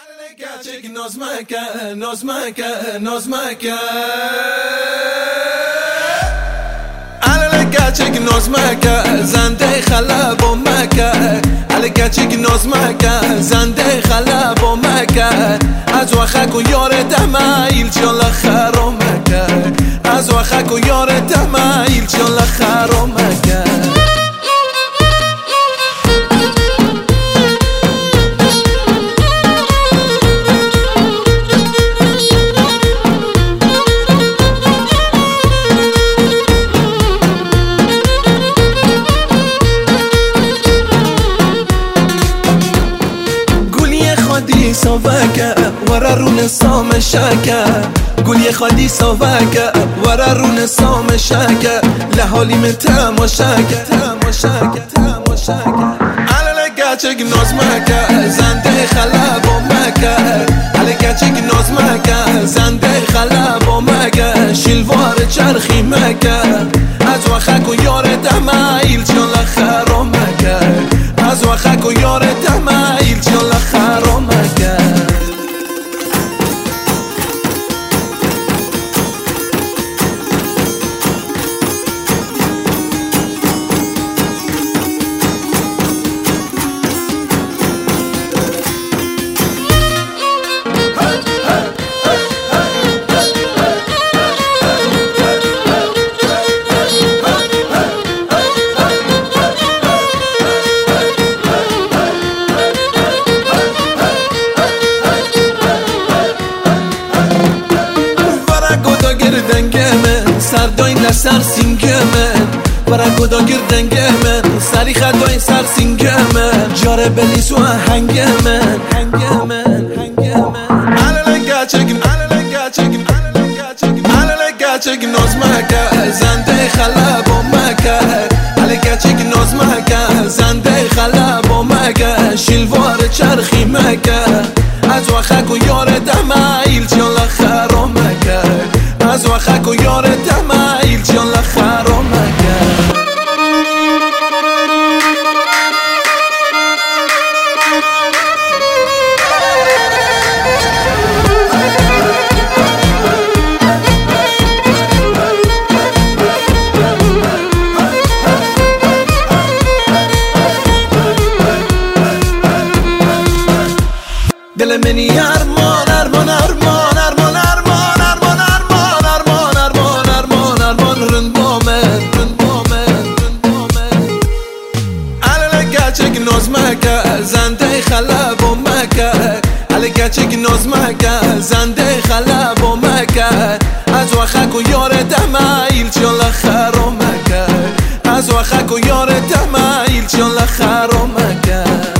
Gerçek nozmeke, nozmeke, nozmeke. Alele gerçek nozmeke, zende خلب و مکه. علی gerçek nozmeke, zende خلب و مکه. از وخک و یار دمایل جل خرمکه. از وخک و یار دمایل جل خرمکه. سوفاكا ورا رون صام شاكا قولي خدي سوفاكا ورا رون صام شاكا لحالي من تماشاكا تماشاكا تماشاكا على لقاچك نظمكا زنده خلب و مكا على لقاچك نظمكا زنده خلب و مكا شلوار چرخي مكا از وخك و یار دمایل جل خرمكا از وخك و یار دمایل جل خرمكا سرداین لسر سینگمن برا گدا گردنگمن سری خداین سر سینگمن جاره بلیس و هنگمن هنگمن هنگمن علل گچگن علل گچگن علل گچگن علل گچگن نظمکه زنده خلب و مکه علل گچگن نظمکه زنده خلب و مکه شلوار چرخی مکه از وخک و یار دمایل جل خرمکه از وخک و یار دمایل جل خرمکه دل منی ارمان ارمان ارمان ارمان ارمان ارمان ارمان ارمان ارمان ارمان ارمان رندومن رندومن رندومن علل gerçek nozmeke zende خلب و مکه علل gerçek nozmeke zende خلب و مکه از وخک و یار دمایل جل خرمکه از وخک و یار دمایل جل خرمکه